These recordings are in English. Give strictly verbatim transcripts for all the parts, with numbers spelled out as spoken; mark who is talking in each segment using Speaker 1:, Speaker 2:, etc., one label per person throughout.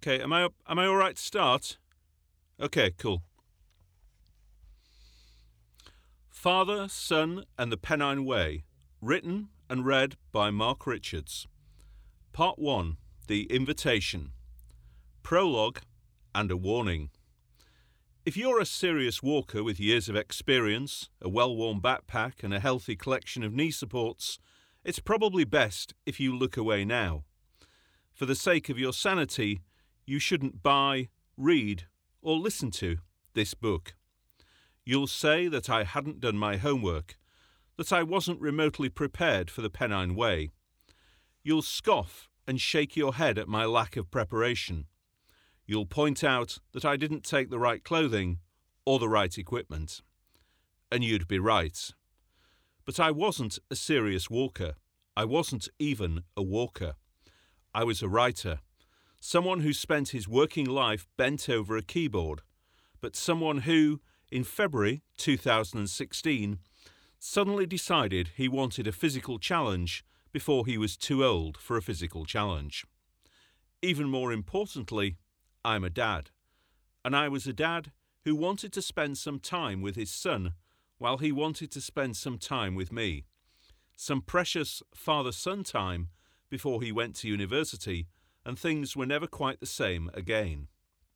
Speaker 1: Okay, am I am I all right to start? Okay, cool. Father, Son and the Pennine Way, written and read by Mark Richards. Part one, The Invitation. Prologue and a warning. If you're a serious walker with years of experience, a well-worn backpack and a healthy collection of knee supports, it's probably best if you look away now. For the sake of your sanity, you shouldn't buy, read, or listen to this book. You'll say that I hadn't done my homework, that I wasn't remotely prepared for the Pennine Way. You'll scoff and shake your head at my lack of preparation. You'll point out that I didn't take the right clothing or the right equipment. And you'd be right. But I wasn't a serious walker. I wasn't even a walker. I was a writer. Someone who spent his working life bent over a keyboard, but someone who, in February two thousand sixteen, suddenly decided he wanted a physical challenge before he was too old for a physical challenge. Even more importantly, I'm a dad, and I was a dad who wanted to spend some time with his son while he wanted to spend some time with me, some precious father-son time before he went to university and things were never quite the same again.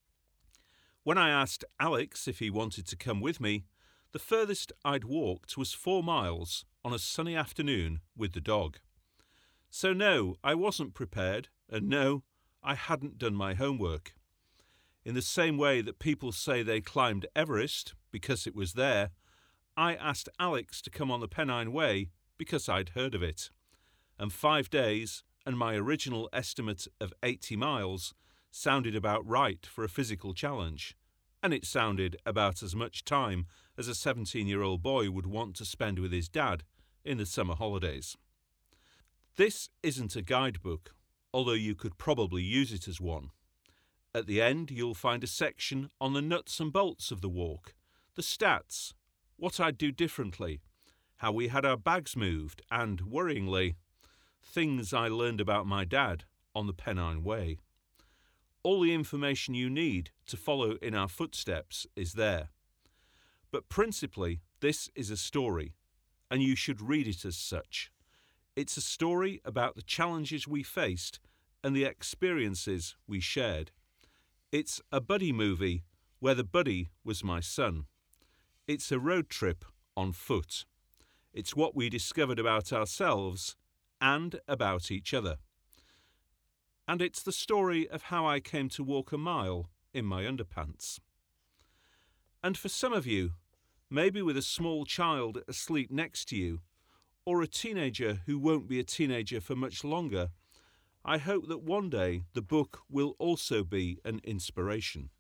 Speaker 1: When I asked Alex if he wanted to come with me, the furthest I'd walked was four miles on a sunny afternoon with the dog. So no, I wasn't prepared, and no, I hadn't done my homework. In the same way that people say they climbed Everest because it was there, I asked Alex to come on the Pennine Way because I'd heard of it. And five days and my original estimate of eighty miles sounded about right for a physical challenge, and it sounded about as much time as a seventeen-year-old boy would want to spend with his dad in the summer holidays. This isn't a guidebook, although you could probably use it as one. At the end, you'll find a section on the nuts and bolts of the walk, the stats, what I'd do differently, how we had our bags moved, and, worryingly, things I learned about my dad on the Pennine Way. All the information you need to follow in our footsteps is there. But principally, this is a story, and you should read it as such. It's a story about the challenges we faced and the experiences we shared. It's a buddy movie where the buddy was my son. It's a road trip on foot. It's what we discovered about ourselves and about each other. And it's the story of how I came to walk a mile in my underpants. And for some of you, maybe with a small child asleep next to you, or a teenager who won't be a teenager for much longer, I hope that one day the book will also be an inspiration.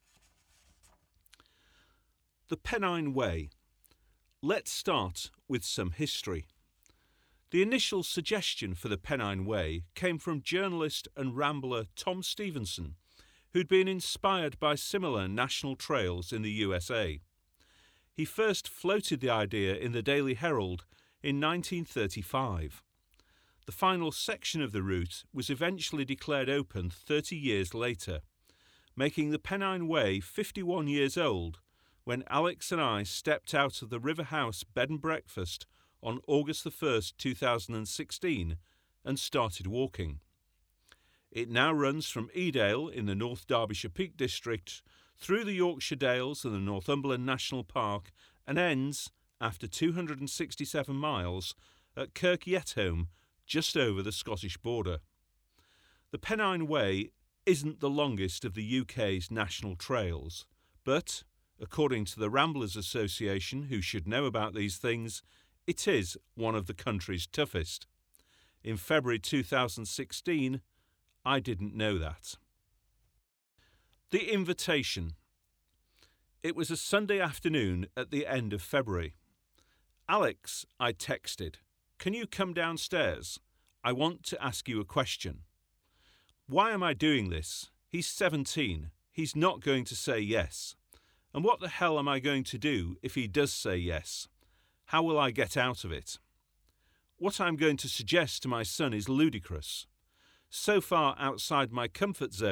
Speaker 1: The Pennine Way. Let's start with some history. The initial suggestion for the Pennine Way came from journalist and rambler Tom Stevenson, who'd been inspired by similar national trails in the U S A. He first floated the idea in the Daily Herald in nineteen thirty-five. The final section of the route was eventually declared open thirty years later, making the Pennine Way fifty-one years old when Alex and I stepped out of the River House bed and breakfast on August the first, two thousand sixteen, and started walking. It now runs from Edale in the North Derbyshire Peak District through the Yorkshire Dales and the Northumberland National Park and ends, after two hundred sixty-seven miles, at Kirk Yetholm, just over the Scottish border. The Pennine Way isn't the longest of the U K's national trails, but, according to the Ramblers Association, who should know about these things, it is one of the country's toughest. In February two thousand sixteen, I didn't know that. The Invitation. It was a Sunday afternoon at the end of February. Alex, I texted, "Can you come downstairs? I want to ask you a question." Why am I doing this? He's seventeen. He's not going to say yes. And what the hell am I going to do if he does say yes? How will I get out of it? What I'm going to suggest to my son is ludicrous. So far outside my comfort zone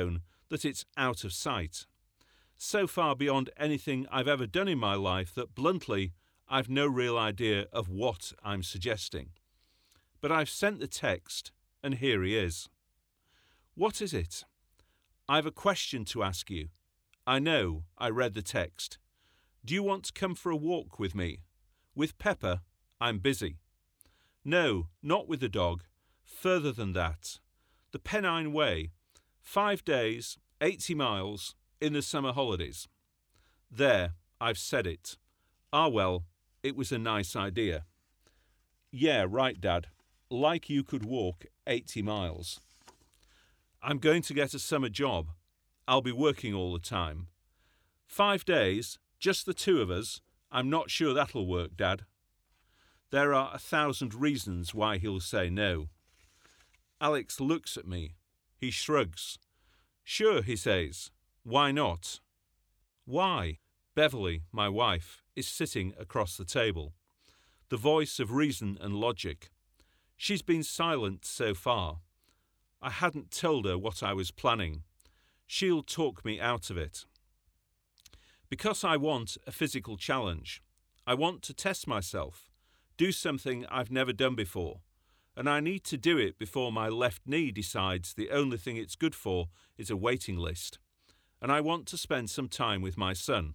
Speaker 1: that it's out of sight. So far beyond anything I've ever done in my life that, bluntly, I've no real idea of what I'm suggesting. But I've sent the text, and here he is. What is it? I've a question to ask you. I know, I read the text. Do you want to come for a walk with me? With Pepper, I'm busy. No, not with the dog. Further than that. The Pennine Way. Five days, eighty miles, in the summer holidays. There, I've said it. Ah well, it was a nice idea. Yeah, right, Dad. Like you could walk eighty miles. I'm going to get a summer job. I'll be working all the time. Five days, just the two of us. I'm not sure that'll work, Dad. There are a thousand reasons why he'll say no. Alex looks at me. He shrugs. Sure, he says. Why not? Why? Beverly, my wife, is sitting across the table. The voice of reason and logic. She's been silent so far. I hadn't told her what I was planning. She'll talk me out of it. Because I want a physical challenge. I want to test myself, do something I've never done before, and I need to do it before my left knee decides the only thing it's good for is a waiting list, and I want to spend some time with my son.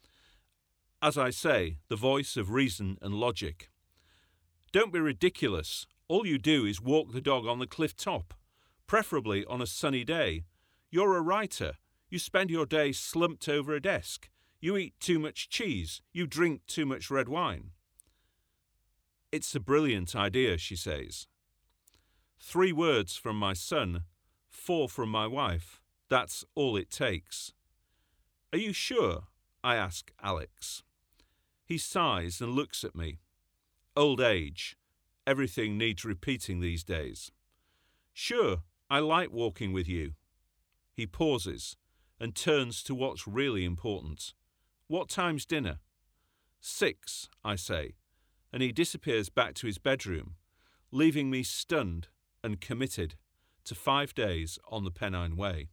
Speaker 1: As I say, the voice of reason and logic. Don't be ridiculous. All you do is walk the dog on the cliff top, preferably on a sunny day. You're a writer. You spend your day slumped over a desk. You eat too much cheese. You drink too much red wine. It's a brilliant idea, she says. Three words from my son, four from my wife. That's all it takes. Are you sure? I ask Alex. He sighs and looks at me. Old age. Everything needs repeating these days. Sure, I like walking with you. He pauses and turns to what's really important. What time's dinner? Six, I say, and he disappears back to his bedroom, leaving me stunned and committed to five days on the Pennine Way.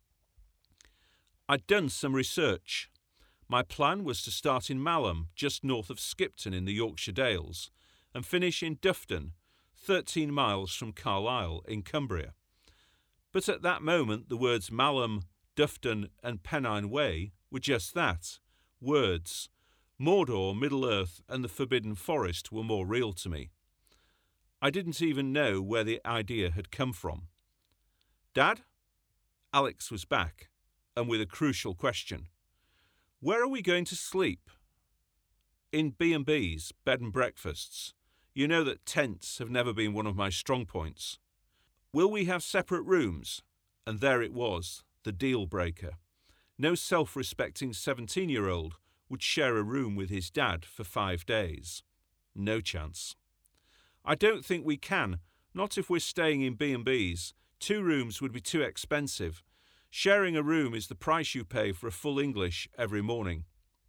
Speaker 1: I'd done some research. My plan was to start in Malham, just north of Skipton in the Yorkshire Dales, and finish in Dufton, thirteen miles from Carlisle in Cumbria. But at that moment the words Malham, Dufton and Pennine Way were just that, words. Mordor, Middle-earth and the Forbidden Forest were more real to me. I didn't even know where the idea had come from. Dad? Alex was back, and with a crucial question. Where are we going to sleep? In B and B's, bed and breakfasts. You know that tents have never been one of my strong points. Will we have separate rooms? And there it was, the deal breaker. No self-respecting seventeen-year-old would share a room with his dad for five days. No chance. I don't think we can, not if we're staying in B and B's. Two rooms would be too expensive. Sharing a room is the price you pay for a full English every morning.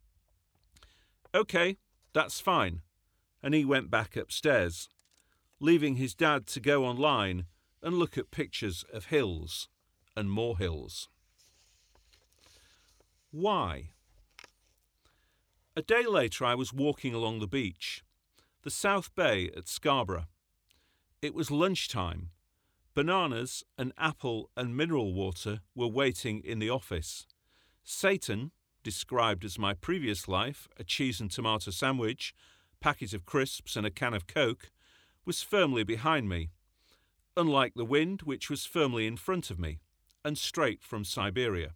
Speaker 1: OK, that's fine. And he went back upstairs, leaving his dad to go online and look at pictures of hills and more hills. Why? A day later I was walking along the beach, the South Bay at Scarborough. It was lunchtime. Bananas, an apple and mineral water were waiting in the office. Satan, described as my previous life, a cheese and tomato sandwich, packet of crisps and a can of Coke, was firmly behind me, unlike the wind which was firmly in front of me, and straight from Siberia.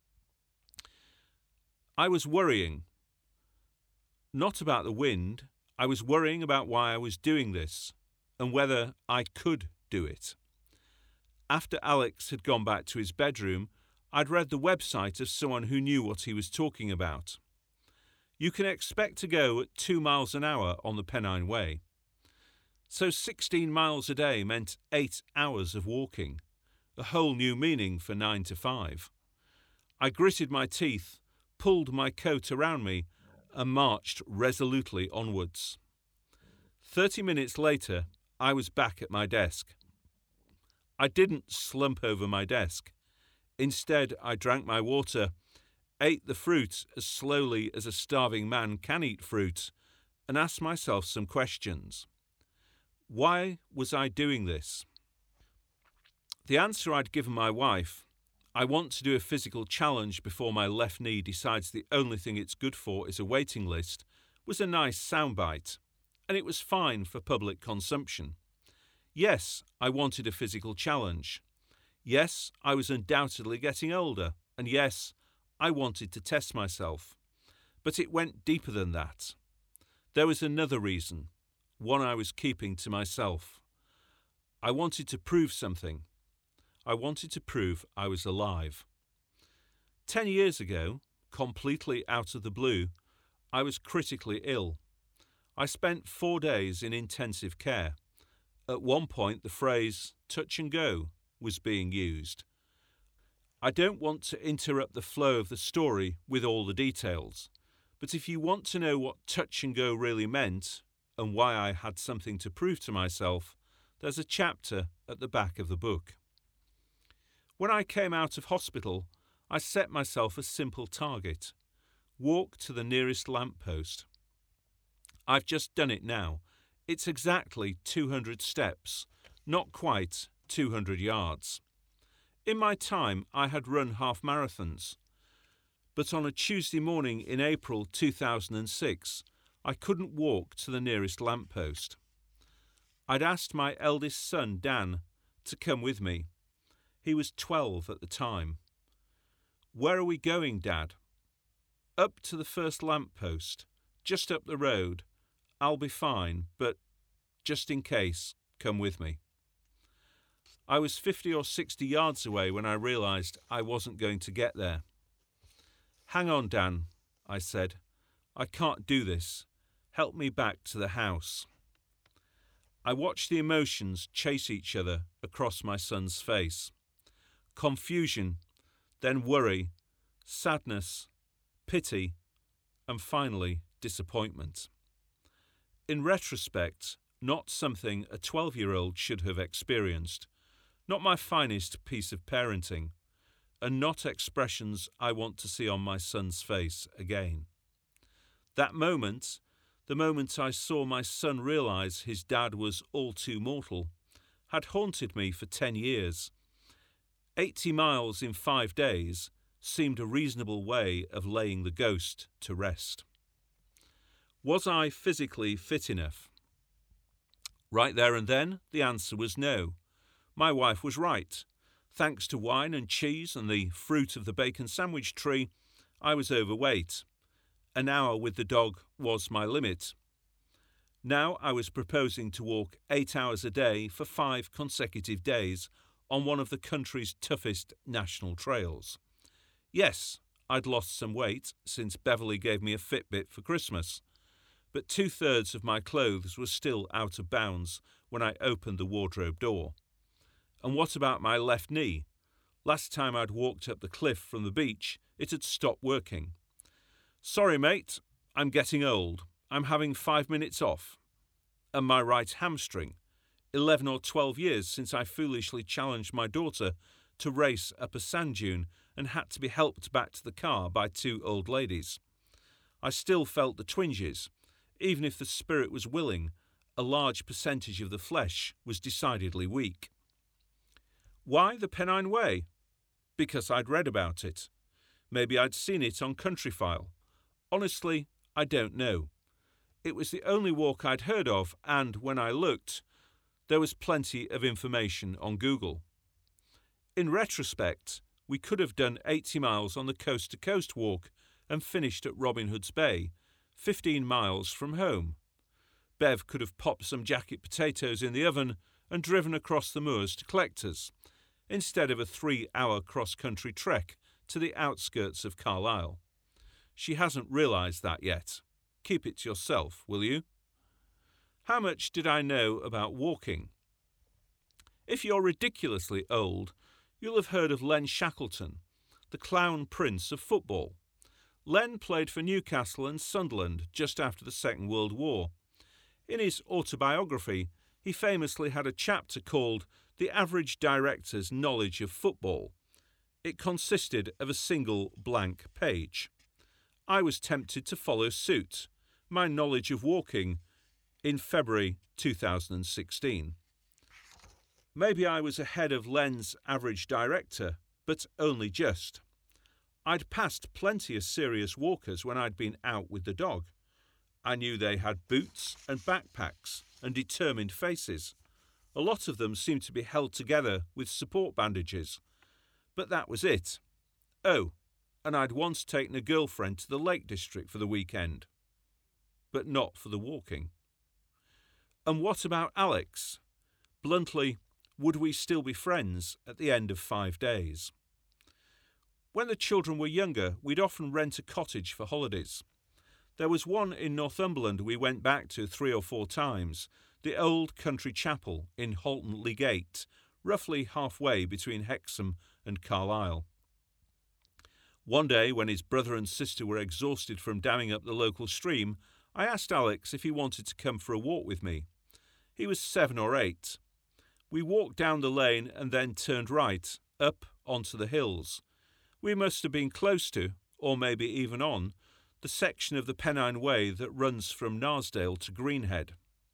Speaker 1: I was worrying. Not about the wind, I was worrying about why I was doing this, and whether I could do it. After Alex had gone back to his bedroom, I'd read the website of someone who knew what he was talking about. You can expect to go at two miles an hour on the Pennine Way. So sixteen miles a day meant eight hours of walking, a whole new meaning for nine to five. I gritted my teeth, pulled my coat around me, and marched resolutely onwards. Thirty minutes later, I was back at my desk. I didn't slump over my desk. Instead, I drank my water, ate the fruit as slowly as a starving man can eat fruit, and asked myself some questions. Why was I doing this? The answer I'd given my wife, I want to do a physical challenge before my left knee decides the only thing it's good for is a waiting list, was a nice soundbite, and it was fine for public consumption. Yes, I wanted a physical challenge. Yes, I was undoubtedly getting older, and yes, I wanted to test myself. But it went deeper than that. There was another reason, one I was keeping to myself. I wanted to prove something. I wanted to prove I was alive. Ten years ago, completely out of the blue, I was critically ill. I spent four days in intensive care. At one point, the phrase touch and go was being used. I don't want to interrupt the flow of the story with all the details, but if you want to know what touch and go really meant and why I had something to prove to myself, there's a chapter at the back of the book. When I came out of hospital, I set myself a simple target. Walk to the nearest lamppost. I've just done it now. It's exactly two hundred steps, not quite two hundred yards. In my time, I had run half marathons. But on a Tuesday morning in April two thousand six, I couldn't walk to the nearest lamppost. I'd asked my eldest son, Dan, to come with me. He was twelve at the time. Where are we going, Dad? Up to the first lamppost, just up the road. I'll be fine, but just in case, come with me. I was fifty or sixty yards away when I realised I wasn't going to get there. Hang on, Dan, I said. I can't do this. Help me back to the house. I watched the emotions chase each other across my son's face. Confusion, then worry, sadness, pity, and finally disappointment. In retrospect, not something a twelve-year-old should have experienced, not my finest piece of parenting, and not expressions I want to see on my son's face again. That moment, the moment I saw my son realise his dad was all too mortal, had haunted me for ten years. Eighty miles in five days seemed a reasonable way of laying the ghost to rest. Was I physically fit enough? Right there and then, the answer was no. My wife was right. Thanks to wine and cheese and the fruit of the bacon sandwich tree, I was overweight. An hour with the dog was my limit. Now I was proposing to walk eight hours a day for five consecutive days on one of the country's toughest national trails. Yes, I'd lost some weight since Beverly gave me a Fitbit for Christmas, but two-thirds of my clothes were still out of bounds when I opened the wardrobe door. And what about my left knee? Last time I'd walked up the cliff from the beach, it had stopped working. Sorry, mate, I'm getting old. I'm having five minutes off. And my right hamstring. Eleven or twelve years since I foolishly challenged my daughter to race up a sand dune and had to be helped back to the car by two old ladies. I still felt the twinges. Even if the spirit was willing, a large percentage of the flesh was decidedly weak. Why the Pennine Way? Because I'd read about it. Maybe I'd seen it on Countryfile. Honestly, I don't know. It was the only walk I'd heard of, and when I looked, there was plenty of information on Google. In retrospect, we could have done eighty miles on the coast-to-coast walk and finished at Robin Hood's Bay, fifteen miles from home. Bev could have popped some jacket potatoes in the oven and driven across the moors to Collectors, instead of a three-hour cross-country trek to the outskirts of Carlisle. She hasn't realised that yet. Keep it to yourself, will you? How much did I know about walking? If you're ridiculously old, you'll have heard of Len Shackleton, the clown prince of football. Len played for Newcastle and Sunderland just after the Second World War. In his autobiography, he famously had a chapter called The Average Director's Knowledge of Football. It consisted of a single blank page. I was tempted to follow suit, my knowledge of walking, in February two thousand sixteen. Maybe I was ahead of Len's average director, but only just. I'd passed plenty of serious walkers when I'd been out with the dog. I knew they had boots and backpacks and determined faces. A lot of them seemed to be held together with support bandages. But that was it. Oh, and I'd once taken a girlfriend to the Lake District for the weekend. But not for the walking. And what about Alex? Bluntly, would we still be friends at the end of five days? When the children were younger, we'd often rent a cottage for holidays. There was one in Northumberland we went back to three or four times, the old country chapel in Halton Le Gate, roughly halfway between Hexham and Carlisle. One day, when his brother and sister were exhausted from damming up the local stream, I asked Alex if he wanted to come for a walk with me. He was seven or eight. We walked down the lane and then turned right, up onto the hills. We must have been close to, or maybe even on, the section of the Pennine Way that runs from Narsdale to Greenhead.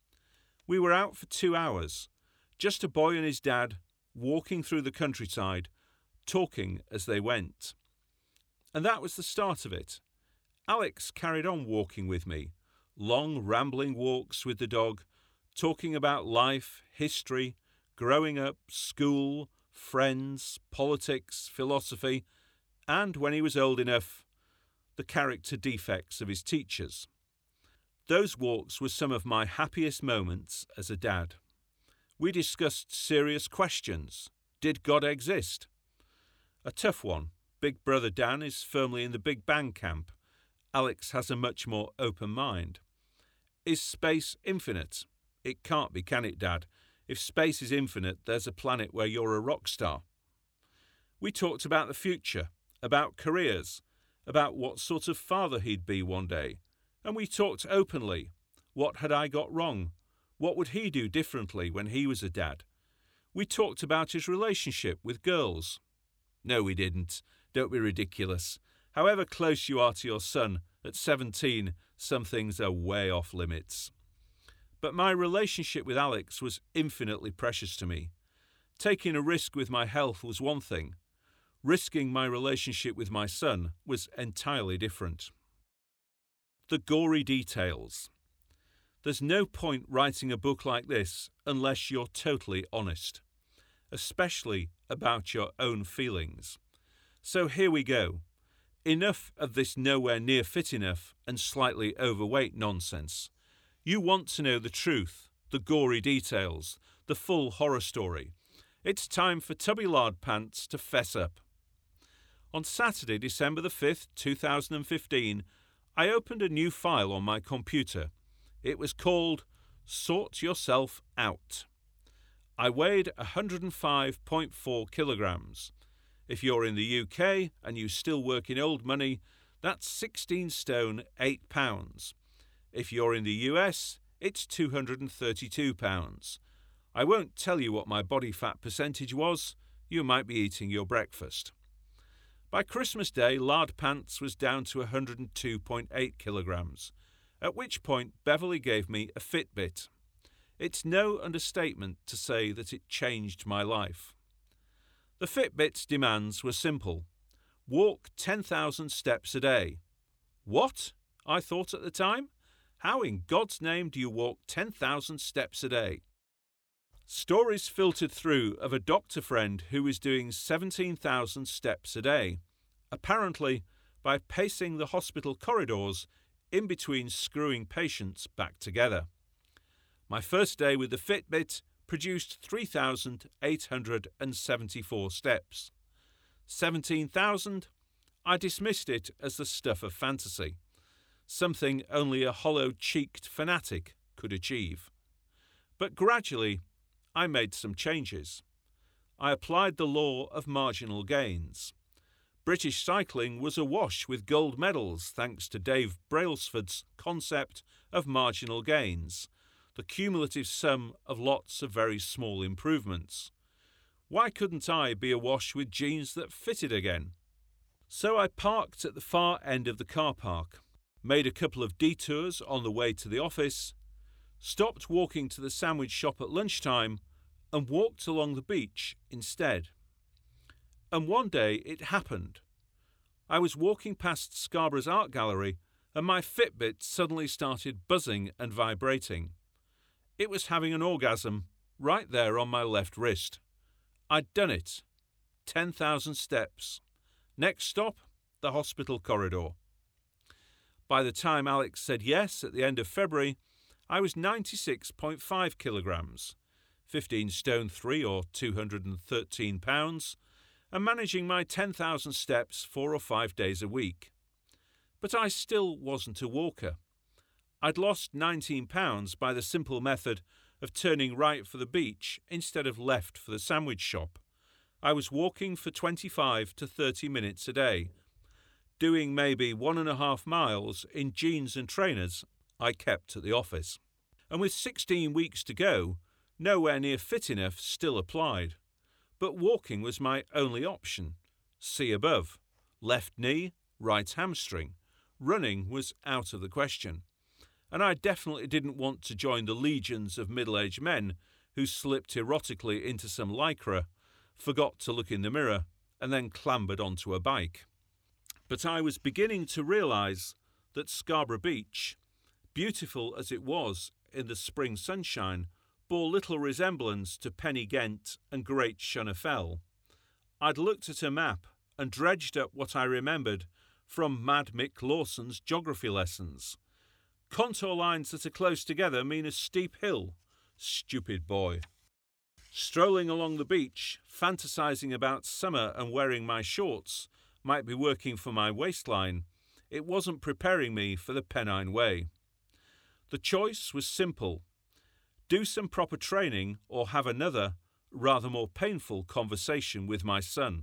Speaker 1: We were out for two hours, just a boy and his dad, walking through the countryside, talking as they went. And that was the start of it. Alex carried on walking with me, long rambling walks with the dog, talking about life, history, growing up, school, friends, politics, philosophy, and, when he was old enough, the character defects of his teachers. Those walks were some of my happiest moments as a dad. We discussed serious questions. Did God exist? A tough one. Big brother Dan is firmly in the Big Bang camp. Alex has a much more open mind. Is space infinite? It can't be, can it, Dad? If space is infinite, there's a planet where you're a rock star. We talked about the future, about careers, about what sort of father he'd be one day. And we talked openly. What had I got wrong? What would he do differently when he was a dad? We talked about his relationship with girls. No, we didn't. Don't be ridiculous. However close you are to your son, at seventeen, some things are way off limits. But my relationship with Alex was infinitely precious to me. Taking a risk with my health was one thing. Risking my relationship with my son was entirely different. The gory details. There's no point writing a book like this unless you're totally honest, especially about your own feelings. So here we go. Enough of this nowhere near fit enough and slightly overweight nonsense. You want to know the truth, the gory details, the full horror story. It's time for Tubby Lard Pants to fess up. On Saturday, December the fifth, two thousand fifteen, I opened a new file on my computer. It was called Sort Yourself Out. I weighed one hundred five point four kilograms. If you're in the U K and you still work in old money, that's sixteen stone eight pounds. If you're in the U S, it's two hundred thirty-two pounds. I won't tell you what my body fat percentage was. You might be eating your breakfast. By Christmas Day, Lard Pants was down to one hundred two point eight kilograms, at which point Beverly gave me a Fitbit. It's no understatement to say that it changed my life. The Fitbit's demands were simple. Walk ten thousand steps a day. What? I thought at the time. How in God's name do you walk ten thousand steps a day? Stories filtered through of a doctor friend who was doing seventeen thousand steps a day, apparently by pacing the hospital corridors in between screwing patients back together. My first day with the Fitbit produced three thousand eight hundred seventy-four steps. seventeen thousand? I dismissed it as the stuff of fantasy, something only a hollow-cheeked fanatic could achieve. But gradually, I made some changes. I applied the law of marginal gains. British cycling was awash with gold medals thanks to Dave Brailsford's concept of marginal gains, the cumulative sum of lots of very small improvements. Why couldn't I be awash with jeans that fitted again? So I parked at the far end of the car park, made a couple of detours on the way to the office, stopped walking to the sandwich shop at lunchtime, and walked along the beach instead. And one day it happened. I was walking past Scarborough's art gallery and my Fitbit suddenly started buzzing and vibrating. It was having an orgasm right there on my left wrist. I'd done it. ten thousand steps. Next stop, the hospital corridor. By the time Alex said yes at the end of February, I was ninety-six point five kilograms, fifteen stone three or two hundred thirteen pounds, and managing my ten thousand steps four or five days a week. But I still wasn't a walker. I'd lost nineteen pounds by the simple method of turning right for the beach instead of left for the sandwich shop. I was walking for twenty-five to thirty minutes a day, doing maybe one and a half miles in jeans and trainers I kept at the office. And with sixteen weeks to go, nowhere near fit enough still applied. But walking was my only option. See above. Left knee, right hamstring. Running was out of the question. And I definitely didn't want to join the legions of middle-aged men who slipped erotically into some lycra, forgot to look in the mirror, and then clambered onto a bike. But I was beginning to realise that Scarborough Beach, beautiful as it was in the spring sunshine, bore little resemblance to Penny Ghent and Great Shunner Fell. I'd looked at a map and dredged up what I remembered from Mad Mick Lawson's geography lessons. Contour lines that are close together mean a steep hill. Stupid boy. Strolling along the beach, fantasising about summer and wearing my shorts might be working for my waistline. It wasn't preparing me for the Pennine Way. The choice was simple. Do some proper training or have another, rather more painful conversation with my son.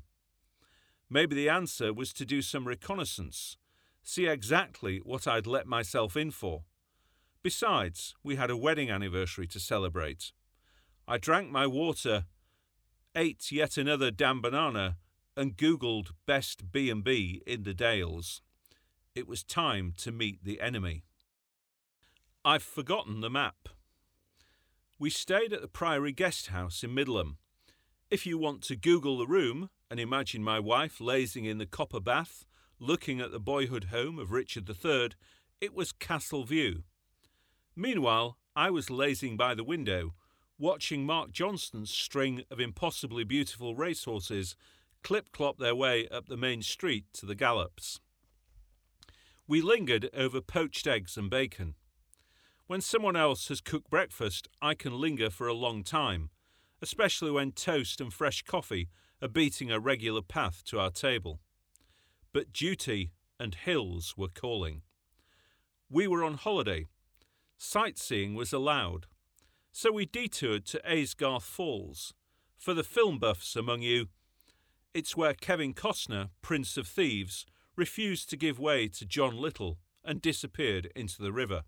Speaker 1: Maybe the answer was to do some reconnaissance, see exactly what I'd let myself in for. Besides, we had a wedding anniversary to celebrate. I drank my water, ate yet another damn banana, and Googled best B and B in the Dales. It was time to meet the enemy. I've forgotten the map. We stayed at the Priory Guest House in Middleham. If you want to Google the room and imagine my wife lazing in the copper bath, looking at the boyhood home of Richard the Third, it was Castle View. Meanwhile, I was lazing by the window, watching Mark Johnston's string of impossibly beautiful racehorses clip-clop their way up the main street to the gallops. We lingered over poached eggs and bacon. When someone else has cooked breakfast, I can linger for a long time, especially when toast and fresh coffee are beating a regular path to our table. But duty and hills were calling. We were on holiday. Sightseeing was allowed. So we detoured to Aysgarth Falls. For the film buffs among you, it's where Kevin Costner, Prince of Thieves, refused to give way to John Little and disappeared into the river.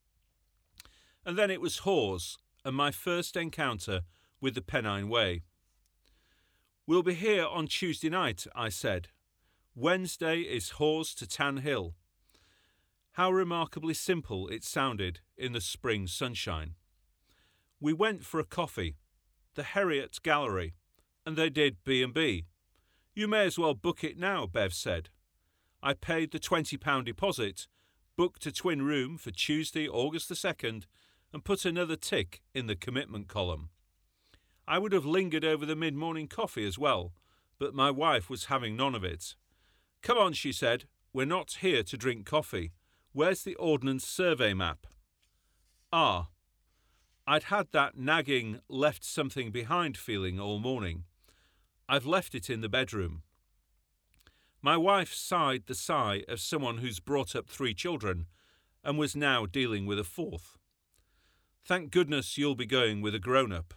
Speaker 1: And then it was Hawes and my first encounter with the Pennine Way. We'll be here on Tuesday night, I said. Wednesday is Hawes to Tan Hill. How remarkably simple it sounded in the spring sunshine. We went for a coffee, the Heriot Gallery, and they did B and B. You may as well book it now, Bev said. I paid the twenty pounds deposit, booked a twin room for Tuesday, August the second, and put another tick in the commitment column. I would have lingered over the mid-morning coffee as well, but my wife was having none of it. Come on, she said, we're not here to drink coffee. Where's the Ordnance Survey map? Ah, I'd had that nagging left something behind feeling all morning. I've left it in the bedroom. My wife sighed the sigh of someone who's brought up three children and was now dealing with a fourth. Thank goodness you'll be going with a grown-up.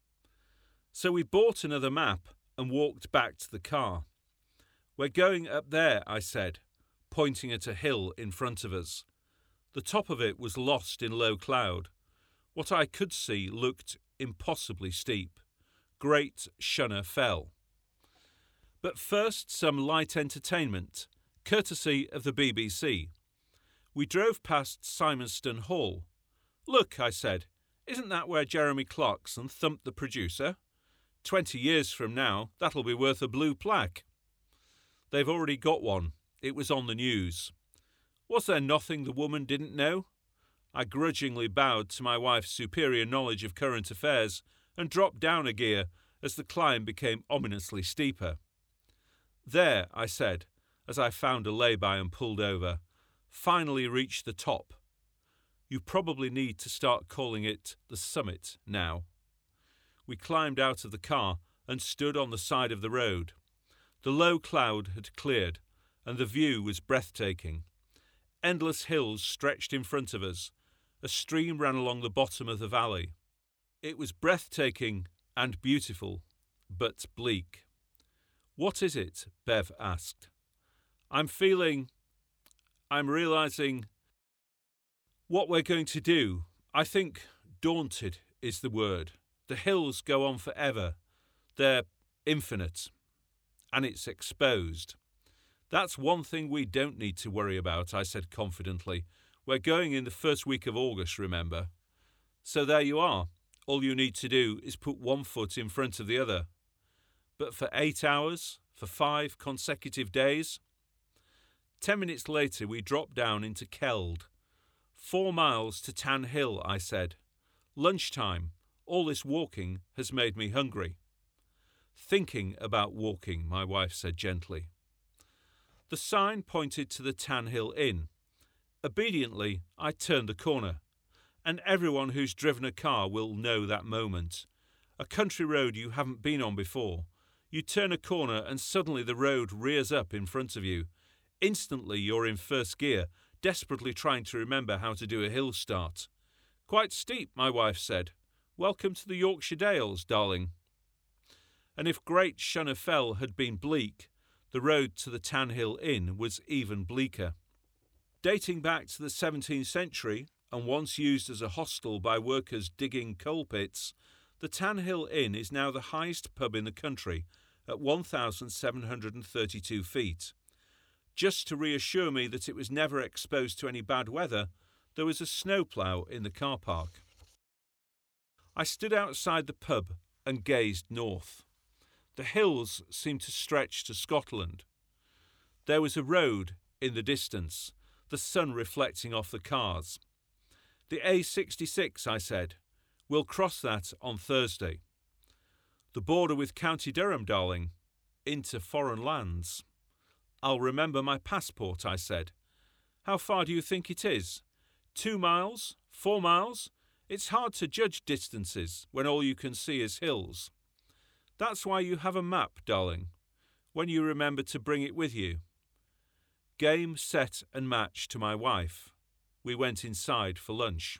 Speaker 1: So we bought another map and walked back to the car. We're going up there, I said, pointing at a hill in front of us. The top of it was lost in low cloud. What I could see looked impossibly steep. Great Shunner Fell. But first, some light entertainment, courtesy of the B B C. We drove past Simonstone Hall. "Look," I said, "isn't that where Jeremy Clarkson thumped the producer? Twenty years from now, that'll be worth a blue plaque." "They've already got one. It was on the news." Was there nothing the woman didn't know? I grudgingly bowed to my wife's superior knowledge of current affairs and dropped down a gear as the climb became ominously steeper. "There," I said, as I found a lay-by and pulled over, "finally reached the top. You probably need to start calling it the summit now." We climbed out of the car and stood on the side of the road. The low cloud had cleared, and the view was breathtaking. Endless hills stretched in front of us. A stream ran along the bottom of the valley. It was breathtaking and beautiful, but bleak. "What is it?" Bev asked. "I'm feeling... I'm realizing what we're going to do. I think daunted is the word. The hills go on forever. They're infinite. And it's exposed. That's one thing we don't need to worry about," I said confidently. "We're going in the first week of August, remember? So there you are. All you need to do is put one foot in front of the other. But for eight hours, for five consecutive days?" Ten minutes later, we dropped down into Keld. Four miles to Tan Hill, I said. "Lunchtime. All this walking has made me hungry." "Thinking about walking," my wife said gently. The sign pointed to the Tan Hill Inn. Obediently, I turned the corner, and everyone who's driven a car will know that moment. A country road you haven't been on before. You turn a corner and suddenly the road rears up in front of you. Instantly you're in first gear, desperately trying to remember how to do a hill start. "Quite steep," my wife said. "Welcome to the Yorkshire Dales, darling." And if Great Shunner Fell had been bleak, the road to the Tan Hill Inn was even bleaker. Dating back to the seventeenth century, and once used as a hostel by workers digging coal pits, the Tan Hill Inn is now the highest pub in the country at one thousand seven hundred thirty-two feet. Just to reassure me that it was never exposed to any bad weather, there was a snowplough in the car park. I stood outside the pub and gazed north. The hills seemed to stretch to Scotland. There was a road in the distance, the sun reflecting off the cars. "The A sixty-six, I said. "We'll cross that on Thursday." "The border with County Durham, darling. Into foreign lands." "I'll remember my passport," I said. "How far do you think it is? Two miles? Four miles? It's hard to judge distances when all you can see is hills." "That's why you have a map, darling. When you remember to bring it with you." Game, set and match to my wife. We went inside for lunch.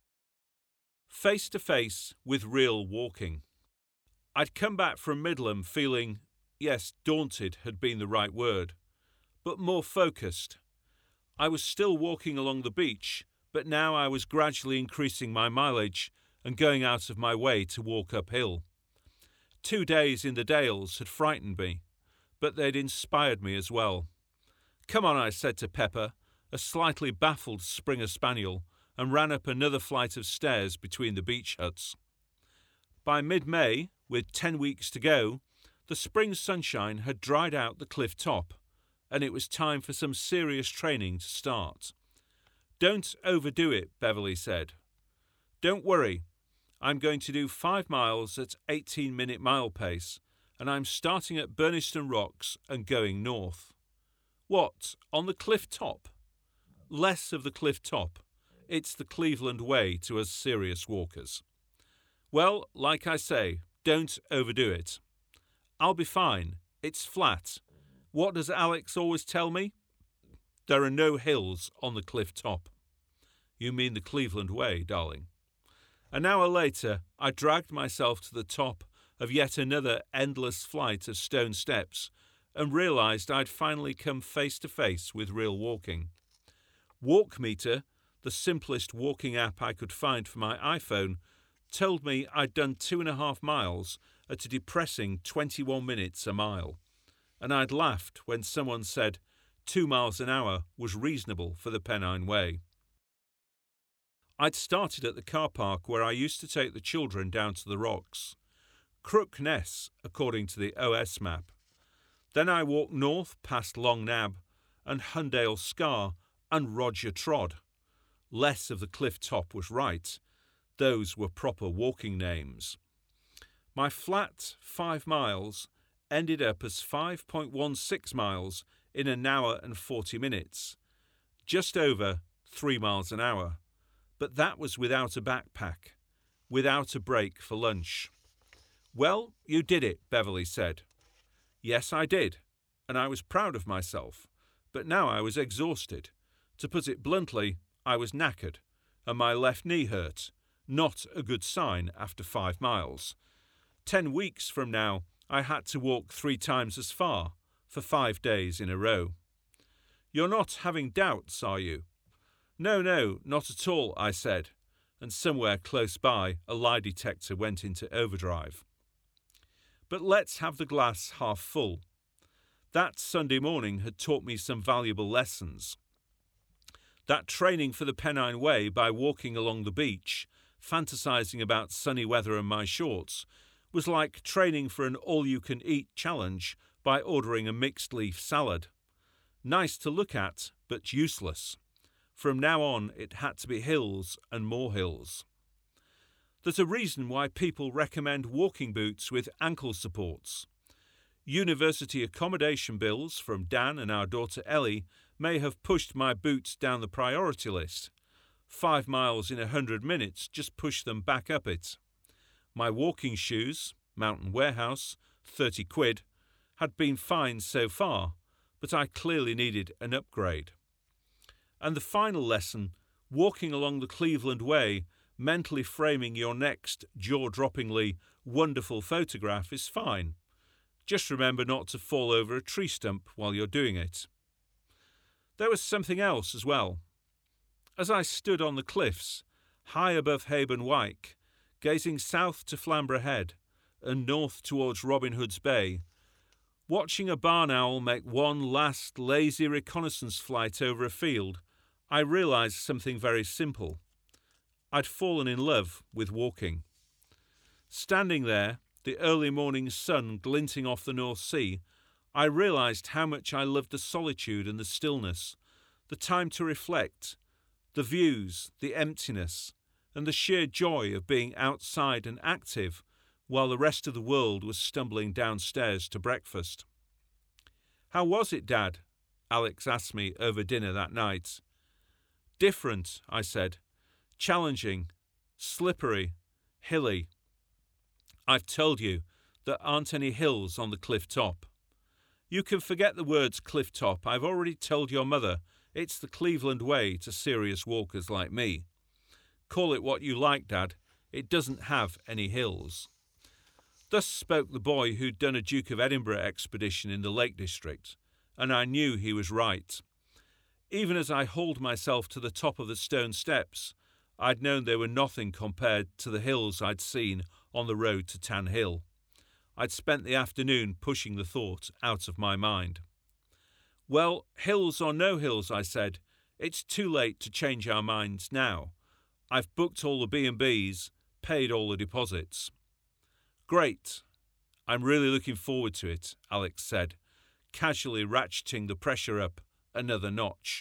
Speaker 1: Face to face with real walking. I'd come back from Midland feeling, yes, daunted had been the right word, but more focused. I was still walking along the beach, but now I was gradually increasing my mileage and going out of my way to walk uphill. Two days in the Dales had frightened me, but they'd inspired me as well. "Come on," I said to Pepper, a slightly baffled Springer Spaniel, and ran up another flight of stairs between the beach huts. By mid-May, with ten weeks to go, the spring sunshine had dried out the cliff top, and it was time for some serious training to start. "Don't overdo it," Beverly said. "Don't worry. I'm going to do five miles at eighteen-minute mile pace, and I'm starting at Burniston Rocks and going north." "What, on the cliff top?" "Less of the cliff top. It's the Cleveland way to us serious walkers." "Well, like I say, don't overdo it." "I'll be fine. It's flat. What does Alex always tell me? There are no hills on the cliff top." "You mean the Cleveland way, darling." An hour later, I dragged myself to the top of yet another endless flight of stone steps and realized I'd finally come face to face with real walking. WalkMeter, the simplest walking app I could find for my iPhone, told me I'd done two and a half miles at a depressing twenty-one minutes a mile, and I'd laughed when someone said two miles an hour was reasonable for the Pennine Way. I'd started at the car park where I used to take the children down to the rocks, Crook Ness, according to the O S map. Then I walked north past Long Nab and Hundale Scar and Roger Trod. Less of the cliff top was right. Those were proper walking names. My flat five miles ended up as five point one six miles in an hour and forty minutes, just over three miles an hour. But that was without a backpack, without a break for lunch. Well, you did it, Beverly said. Yes, I did, and I was proud of myself, but now I was exhausted. To put it bluntly, I was knackered, and my left knee hurt. Not a good sign after five miles. Ten weeks from now, I had to walk three times as far, for five days in a row. You're not having doubts, are you? No, no, not at all, I said, and somewhere close by a lie detector went into overdrive. But let's have the glass half full. That Sunday morning had taught me some valuable lessons. That training for the Pennine Way by walking along the beach, fantasizing about sunny weather and my shorts, was like training for an all-you-can-eat challenge by ordering a mixed-leaf salad. Nice to look at, but useless. From now on, it had to be hills and more hills. There's a reason why people recommend walking boots with ankle supports. University accommodation bills from Dan and our daughter Ellie may have pushed my boots down the priority list. Five miles in a hundred minutes just pushed them back up it. My walking shoes, Mountain Warehouse, thirty quid, had been fine so far, but I clearly needed an upgrade. And the final lesson, walking along the Cleveland Way, mentally framing your next jaw-droppingly wonderful photograph is fine. Just remember not to fall over a tree stump while you're doing it. There was something else as well. As I stood on the cliffs, high above Haben Wyke, gazing south to Flamborough Head and north towards Robin Hood's Bay, watching a barn owl make one last lazy reconnaissance flight over a field, I realised something very simple. I'd fallen in love with walking. Standing there, the early morning sun glinting off the North Sea, I realised how much I loved the solitude and the stillness, the time to reflect, the views, the emptiness, and the sheer joy of being outside and active while the rest of the world was stumbling downstairs to breakfast. How was it, Dad? Alex asked me over dinner that night. Different, I said. Challenging, slippery, hilly. I've told you there aren't any hills on the cliff top. You can forget the words cliff top. I've already told your mother it's the Cleveland Way to serious walkers like me. Call it what you like, Dad. It doesn't have any hills. Thus spoke the boy who'd done a Duke of Edinburgh expedition in the Lake District, and I knew he was right. Even as I hauled myself to the top of the stone steps, I'd known they were nothing compared to the hills I'd seen on the road to Tan Hill. I'd spent the afternoon pushing the thought out of my mind. Well, hills or no hills, I said, it's too late to change our minds now. I've booked all the B and B's, paid all the deposits. Great. I'm really looking forward to it, Alex said, casually ratcheting the pressure up another notch.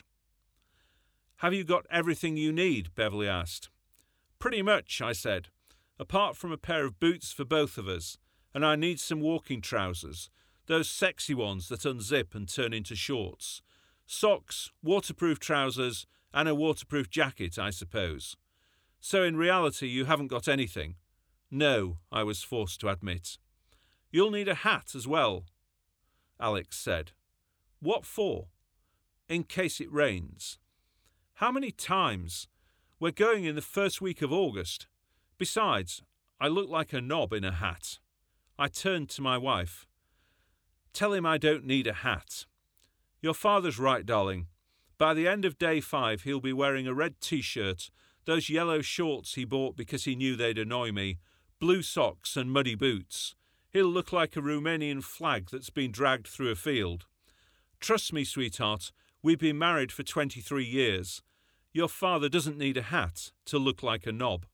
Speaker 1: Have you got everything you need? Beverly asked. Pretty much, I said, apart from a pair of boots for both of us, and I need some walking trousers, those sexy ones that unzip and turn into shorts, socks, waterproof trousers, and a waterproof jacket, I suppose. So in reality you haven't got anything. No, I was forced to admit. You'll need a hat as well, Alex said. What for? In case it rains. How many times? We're going in the first week of August. Besides, I look like a knob in a hat. I turned to my wife. Tell him I don't need a hat. Your father's right, darling. By the end of day five, he'll be wearing a red T-shirt Those yellow shorts he bought because he knew they'd annoy me. Blue socks and muddy boots. He'll look like a Romanian flag that's been dragged through a field. Trust me, sweetheart, we've been married for twenty-three years. Your father doesn't need a hat to look like a knob.